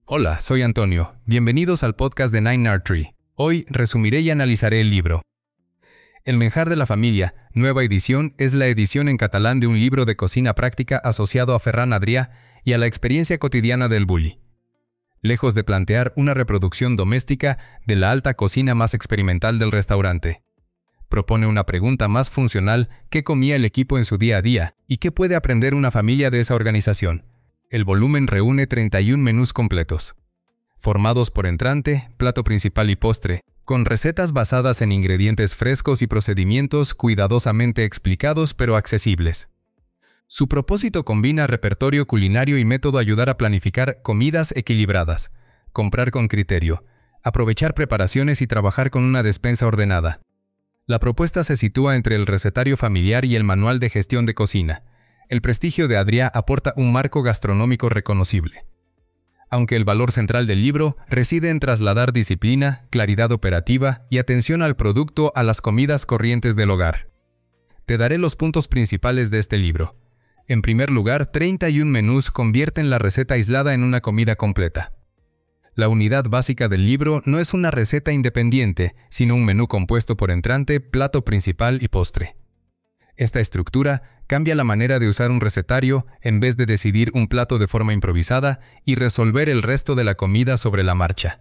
Hola, soy Antonio. Bienvenidos al podcast de Nine Art Tree. Hoy resumiré y analizaré el libro. El Menjar de la Familia, nueva edición, es la edición en catalán de un libro de cocina práctica asociado a Ferran Adrià y a la experiencia cotidiana del Bulli. Lejos de plantear una reproducción doméstica de la alta cocina más experimental del restaurante, propone una pregunta más funcional: ¿qué comía el equipo en su día a día? ¿Y qué puede aprender una familia de esa organización? El volumen reúne 31 menús completos, formados por entrante, plato principal y postre, con recetas basadas en ingredientes frescos y procedimientos cuidadosamente explicados pero accesibles. Su propósito combina repertorio culinario y método: ayudar a planificar comidas equilibradas, comprar con criterio, aprovechar preparaciones y trabajar con una despensa ordenada. La propuesta se sitúa entre el recetario familiar y el manual de gestión de cocina. El prestigio de Adrià aporta un marco gastronómico reconocible, aunque el valor central del libro reside en trasladar disciplina, claridad operativa y atención al producto a las comidas corrientes del hogar. Te daré los puntos principales de este libro. En primer lugar, 31 menús convierten la receta aislada en una comida completa. La unidad básica del libro no es una receta independiente, sino un menú compuesto por entrante, plato principal y postre. Esta estructura cambia la manera de usar un recetario en vez de decidir un plato de forma improvisada y resolver el resto de la comida sobre la marcha.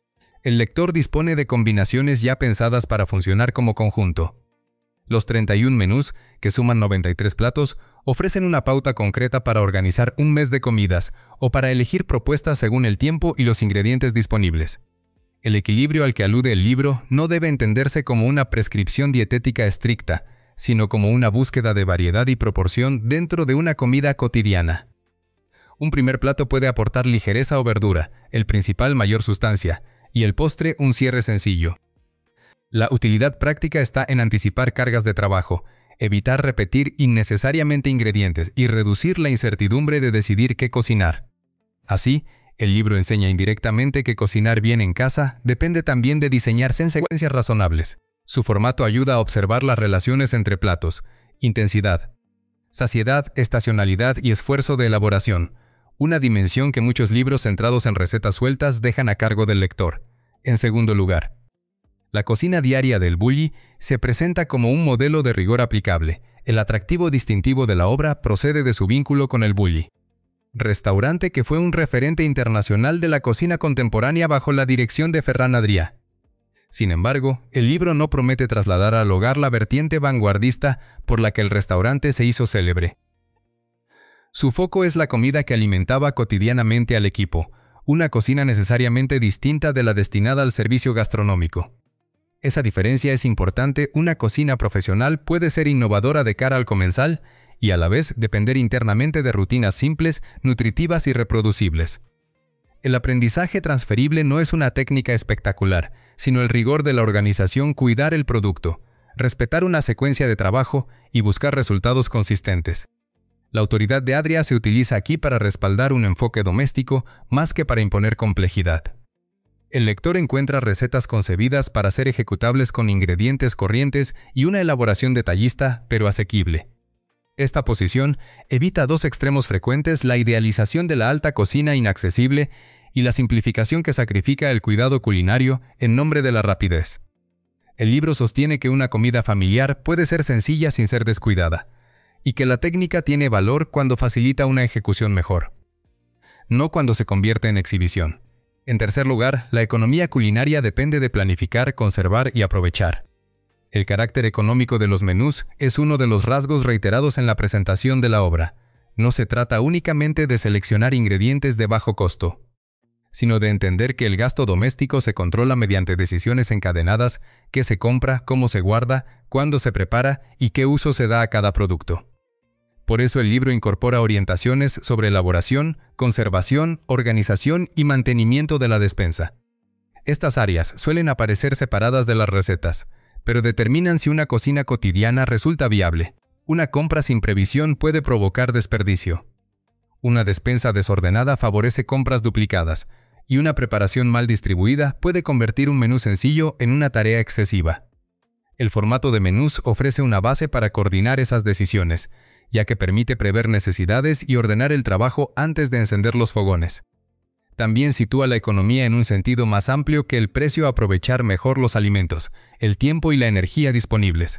El lector dispone de combinaciones ya pensadas para funcionar como conjunto. Los 31 menús, que suman 93 platos, ofrecen una pauta concreta para organizar un mes de comidas o para elegir propuestas según el tiempo y los ingredientes disponibles. El equilibrio al que alude el libro no debe entenderse como una prescripción dietética estricta, sino como una búsqueda de variedad y proporción dentro de una comida cotidiana. Un primer plato puede aportar ligereza o verdura, el principal mayor sustancia, y el postre un cierre sencillo. La utilidad práctica está en anticipar cargas de trabajo, evitar repetir innecesariamente ingredientes y reducir la incertidumbre de decidir qué cocinar. Así, el libro enseña indirectamente que cocinar bien en casa depende también de diseñar secuencias razonables. Su formato ayuda a observar las relaciones entre platos, intensidad, saciedad, estacionalidad y esfuerzo de elaboración, una dimensión que muchos libros centrados en recetas sueltas dejan a cargo del lector. En segundo lugar, la cocina diaria del Bulli se presenta como un modelo de rigor aplicable. El atractivo distintivo de la obra procede de su vínculo con el Bulli, restaurante que fue un referente internacional de la cocina contemporánea bajo la dirección de Ferran Adrià. Sin embargo, el libro no promete trasladar al hogar la vertiente vanguardista por la que el restaurante se hizo célebre. Su foco es la comida que alimentaba cotidianamente al equipo, una cocina necesariamente distinta de la destinada al servicio gastronómico. Esa diferencia es importante. Una cocina profesional puede ser innovadora de cara al comensal y a la vez depender internamente de rutinas simples, nutritivas y reproducibles. El aprendizaje transferible no es una técnica espectacular, sino el rigor de la organización: cuidar el producto, respetar una secuencia de trabajo y buscar resultados consistentes. La autoridad de Adrià se utiliza aquí para respaldar un enfoque doméstico más que para imponer complejidad. El lector encuentra recetas concebidas para ser ejecutables con ingredientes corrientes y una elaboración detallista pero asequible. Esta posición evita dos extremos frecuentes: la idealización de la alta cocina inaccesible y la simplificación que sacrifica el cuidado culinario en nombre de la rapidez. El libro sostiene que una comida familiar puede ser sencilla sin ser descuidada, y que la técnica tiene valor cuando facilita una ejecución mejor, no cuando se convierte en exhibición. En tercer lugar, la economía culinaria depende de planificar, conservar y aprovechar. El carácter económico de los menús es uno de los rasgos reiterados en la presentación de la obra. No se trata únicamente de seleccionar ingredientes de bajo costo, sino de entender que el gasto doméstico se controla mediante decisiones encadenadas: qué se compra, cómo se guarda, cuándo se prepara y qué uso se da a cada producto. Por eso el libro incorpora orientaciones sobre elaboración, conservación, organización y mantenimiento de la despensa. Estas áreas suelen aparecer separadas de las recetas, pero determinan si una cocina cotidiana resulta viable. Una compra sin previsión puede provocar desperdicio. Una despensa desordenada favorece compras duplicadas, y una preparación mal distribuida puede convertir un menú sencillo en una tarea excesiva. El formato de menús ofrece una base para coordinar esas decisiones, ya que permite prever necesidades y ordenar el trabajo antes de encender los fogones. También sitúa la economía en un sentido más amplio que el precio a aprovechar mejor los alimentos, el tiempo y la energía disponibles.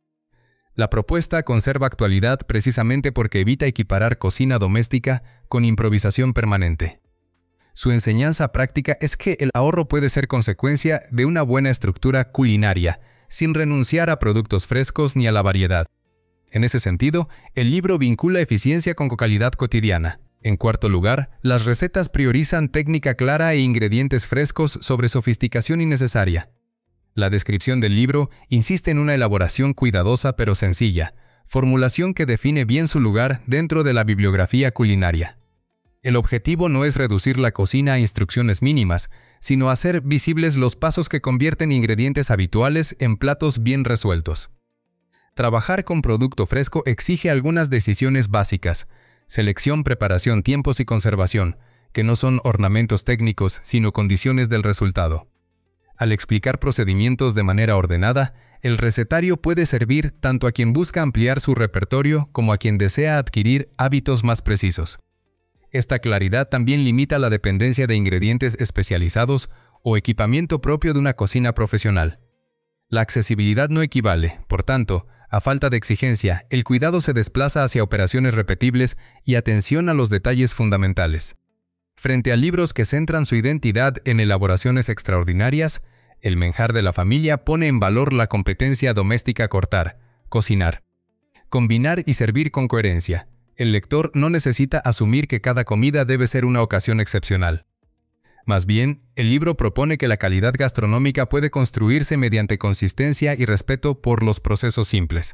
La propuesta conserva actualidad precisamente porque evita equiparar cocina doméstica con improvisación permanente. Su enseñanza práctica es que el ahorro puede ser consecuencia de una buena estructura culinaria, sin renunciar a productos frescos ni a la variedad. En ese sentido, el libro vincula eficiencia con calidad cotidiana. En cuarto lugar, las recetas priorizan técnica clara e ingredientes frescos sobre sofisticación innecesaria. La descripción del libro insiste en una elaboración cuidadosa pero sencilla, formulación que define bien su lugar dentro de la bibliografía culinaria. El objetivo no es reducir la cocina a instrucciones mínimas, sino hacer visibles los pasos que convierten ingredientes habituales en platos bien resueltos. Trabajar con producto fresco exige algunas decisiones básicas: selección, preparación, tiempos y conservación, que no son ornamentos técnicos, sino condiciones del resultado. Al explicar procedimientos de manera ordenada, el recetario puede servir tanto a quien busca ampliar su repertorio como a quien desea adquirir hábitos más precisos. Esta claridad también limita la dependencia de ingredientes especializados o equipamiento propio de una cocina profesional. La accesibilidad no equivale, por tanto, a falta de exigencia, el cuidado se desplaza hacia operaciones repetibles y atención a los detalles fundamentales. Frente a libros que centran su identidad en elaboraciones extraordinarias, El Menjar de la Familia pone en valor la competencia doméstica: cortar, cocinar, combinar y servir con coherencia. El lector no necesita asumir que cada comida debe ser una ocasión excepcional. Más bien, el libro propone que la calidad gastronómica puede construirse mediante consistencia y respeto por los procesos simples.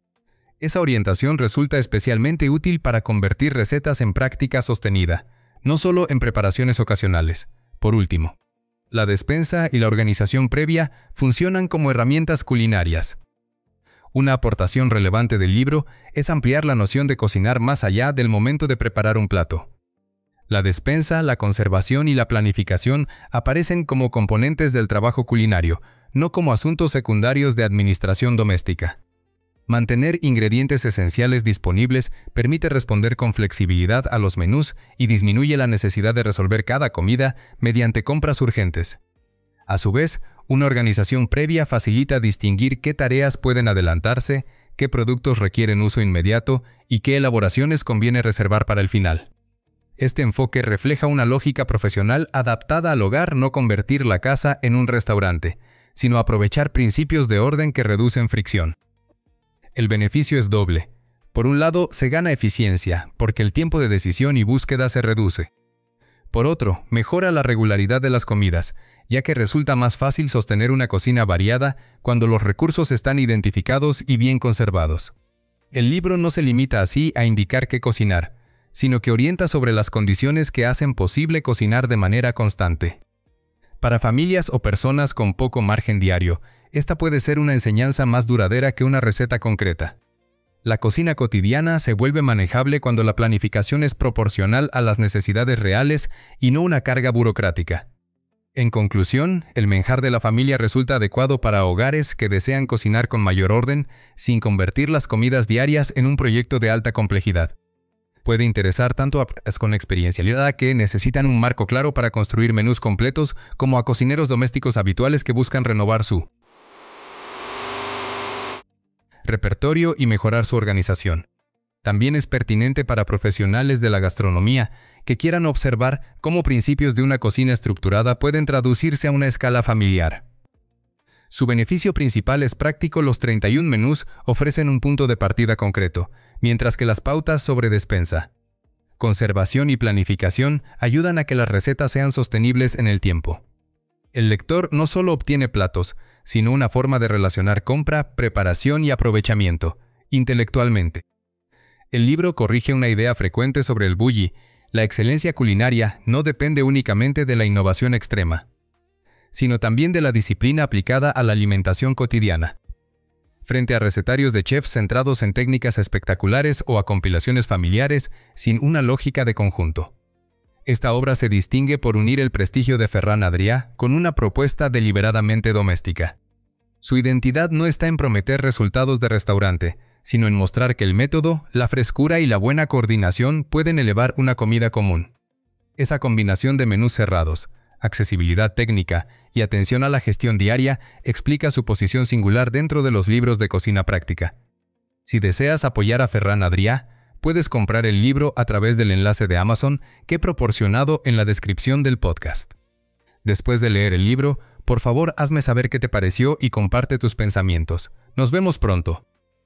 Esa orientación resulta especialmente útil para convertir recetas en práctica sostenida, no solo en preparaciones ocasionales. Por último, la despensa y la organización previa funcionan como herramientas culinarias. Una aportación relevante del libro es ampliar la noción de cocinar más allá del momento de preparar un plato. La despensa, la conservación y la planificación aparecen como componentes del trabajo culinario, no como asuntos secundarios de administración doméstica. Mantener ingredientes esenciales disponibles permite responder con flexibilidad a los menús y disminuye la necesidad de resolver cada comida mediante compras urgentes. A su vez, una organización previa facilita distinguir qué tareas pueden adelantarse, qué productos requieren uso inmediato y qué elaboraciones conviene reservar para el final. Este enfoque refleja una lógica profesional adaptada al hogar: no convertir la casa en un restaurante, sino aprovechar principios de orden que reducen fricción. El beneficio es doble. Por un lado, se gana eficiencia, porque el tiempo de decisión y búsqueda se reduce. Por otro, mejora la regularidad de las comidas, ya que resulta más fácil sostener una cocina variada cuando los recursos están identificados y bien conservados. El libro no se limita así a indicar qué cocinar, sino que orienta sobre las condiciones que hacen posible cocinar de manera constante. Para familias o personas con poco margen diario, esta puede ser una enseñanza más duradera que una receta concreta. La cocina cotidiana se vuelve manejable cuando la planificación es proporcional a las necesidades reales y no una carga burocrática. En conclusión, El Menjar de la Familia resulta adecuado para hogares que desean cocinar con mayor orden, sin convertir las comidas diarias en un proyecto de alta complejidad. Puede interesar tanto a personas con experiencialidad que necesitan un marco claro para construir menús completos, como a cocineros domésticos habituales que buscan renovar su repertorio y mejorar su organización. También es pertinente para profesionales de la gastronomía que quieran observar cómo principios de una cocina estructurada pueden traducirse a una escala familiar. Su beneficio principal es práctico: los 31 menús ofrecen un punto de partida concreto, mientras que las pautas sobre despensa, conservación y planificación ayudan a que las recetas sean sostenibles en el tiempo. El lector no solo obtiene platos, sino una forma de relacionar compra, preparación y aprovechamiento, intelectualmente. El libro corrige una idea frecuente sobre el bulli: la excelencia culinaria no depende únicamente de la innovación extrema, sino también de la disciplina aplicada a la alimentación cotidiana. Frente a recetarios de chefs centrados en técnicas espectaculares o a compilaciones familiares sin una lógica de conjunto, esta obra se distingue por unir el prestigio de Ferran Adrià con una propuesta deliberadamente doméstica. Su identidad no está en prometer resultados de restaurante, sino en mostrar que el método, la frescura y la buena coordinación pueden elevar una comida común. Esa combinación de menús cerrados, accesibilidad técnica y atención a la gestión diaria explica su posición singular dentro de los libros de cocina práctica. Si deseas apoyar a Ferran Adrià, puedes comprar el libro a través del enlace de Amazon que he proporcionado en la descripción del podcast. Después de leer el libro, por favor hazme saber qué te pareció y comparte tus pensamientos. Nos vemos pronto.